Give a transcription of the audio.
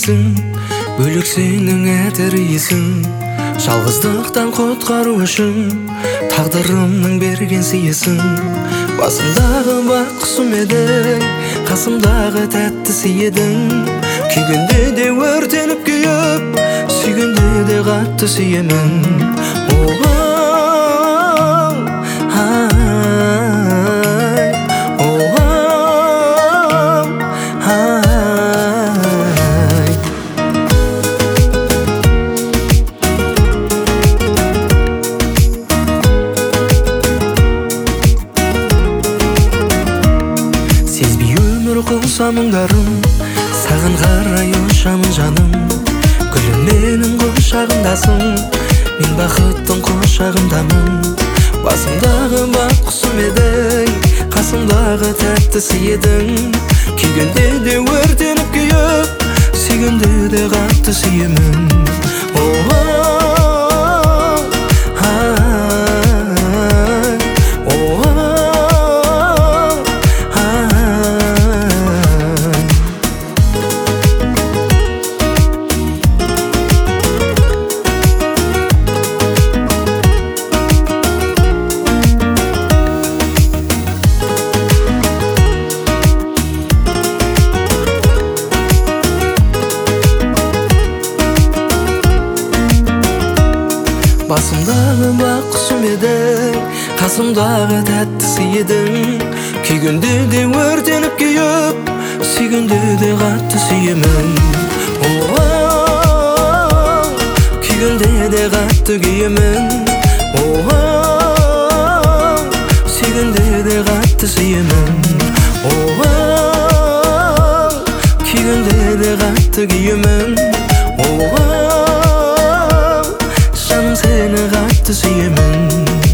сүйесің, бөлек сенің әтір иісің. Жалғыздықтан құтқару үшін тағдырымның берген сыйысың. Басымдағы бақ құсым едің, қасымдағы тәттісі едің. Күйгенде де өртеніп күйіп, сүйгенде де қатты сүйемін. Сезбей өмір қылса мұңдарым, саған қарай ұшамын жаным. Гүлім менің құшағымдасың, мен бақыттың құшағымдамын. Басымдағы бақ құсым едің, қасымдағы тәттісі едің. Күйгенде де өртеніп күйіп, сүйгенде де қатты сүйемін. Басымдағы бақ құсым едің, қасымдағы тәттісі едің. Күйгенде де өртеніп күйіп, сүйгенде де қатты сүйемін. Күйгенде де қатты күйемін. Сүйгенде де қатты сүйемін. Күйгенде де қатты күйемін. Жаным сені қатты сүйемін.